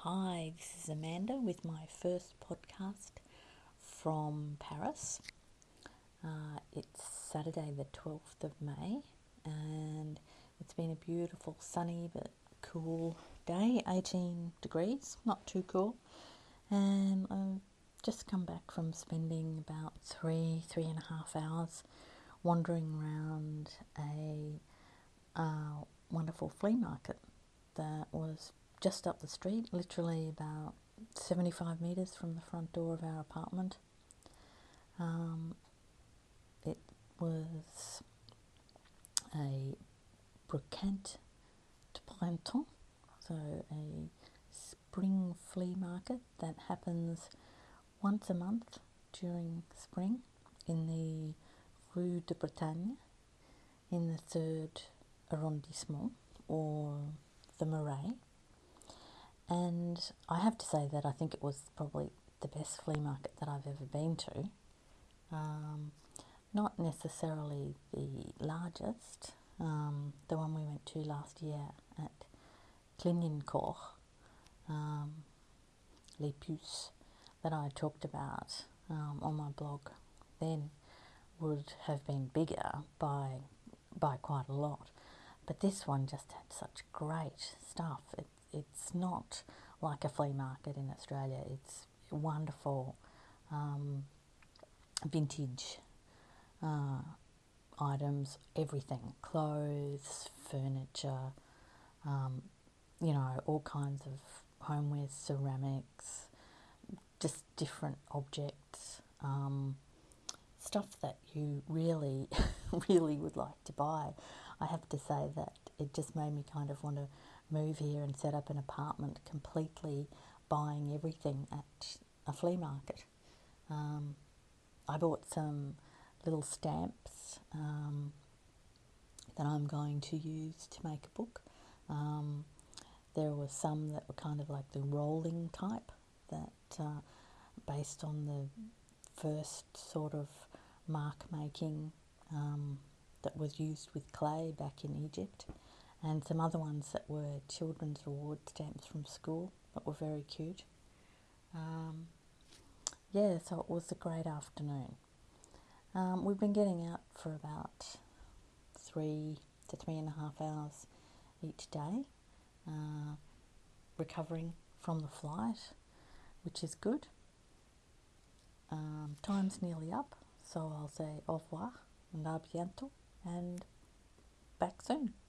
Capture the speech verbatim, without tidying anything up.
Hi, this is Amanda with my first podcast from Paris. Uh, it's Saturday the twelfth of May and it's been a beautiful sunny but cool day, eighteen degrees, not too cool. And I've just come back from spending about three, three and a half hours wandering around a uh, wonderful flea market that was just up the street, literally about seventy-five metres from the front door of our apartment. Um, it was a brocante de printemps, so a spring flea market that happens once a month during spring in the Rue de Bretagne in the third arrondissement, or the Marais. And I have to say that I think it was probably the best flea market that I've ever been to. Um, not necessarily the largest. Um, the one we went to last year at Clignancourt, um, Les Puces, that I talked about um, on my blog then, would have been bigger by by quite a lot. But this one just had such great stuff. It, it's not like a flea market in Australia. It's wonderful um, vintage uh, items, everything, clothes, furniture, um, you know, all kinds of homeware, ceramics, just different objects, um, stuff that you really, really would like to buy. I have to say that it just made me kind of want to move here and set up an apartment completely buying everything at a flea market. Um, I bought some little stamps um, that I'm going to use to make a book. Um, there were some that were kind of like the rolling type, that uh, based on the first sort of mark making um, that was used with clay back in Egypt, and some other ones that were children's reward stamps from school that were very cute. Um, yeah, so it was a great afternoon. Um, we've been getting out for about three to three and a half hours each day, uh, recovering from the flight, which is good. Um, time's nearly up, so I'll say au revoir and à bientôt, and back soon.